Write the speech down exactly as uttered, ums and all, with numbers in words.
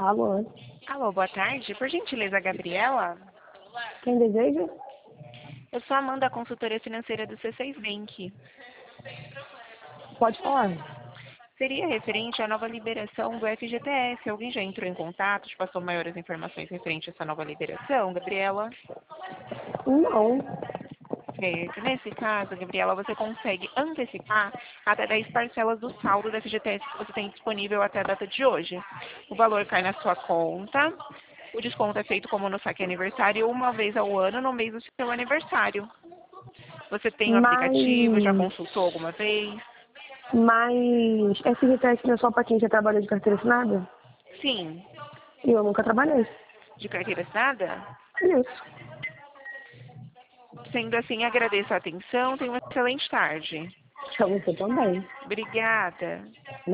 Alô? Alô, boa tarde. Por gentileza, Gabriela? Quem deseja? Eu sou a Amanda, consultoria financeira do C seis Bank. Pode falar. Seria referente à nova liberação do F G T S. Alguém já entrou em contato, te passou maiores informações referente a essa nova liberação, Gabriela? Não. Certo. Nesse caso, Gabriela, você consegue antecipar até dez parcelas do saldo do F G T S que você tem disponível até a data de hoje. O valor cai na sua conta. O desconto é feito como no saque aniversário uma vez ao ano, no mês do seu aniversário. Você tem o aplicativo, já Mas... consultou alguma vez? Mas... F G T S não é só pra quem já trabalhou de carteira assinada? Sim. E eu nunca trabalhei. De carteira assinada? Isso. Sendo assim, agradeço a atenção. Tenha uma excelente tarde. Pra você também. Obrigada.